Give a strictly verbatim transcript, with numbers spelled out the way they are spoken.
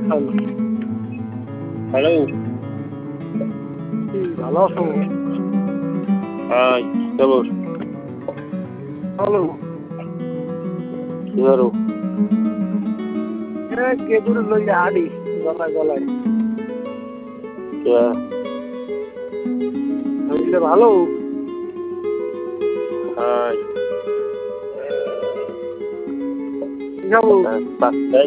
Hello, hello. কি ভালো আছো? হাই, খবর? হ্যালো, কি করো? এ কেদুর লইয়া আড়ি গলায় গলায় কে? বুঝলে ভালো। হাই। কি খাবো? পাঁচটায়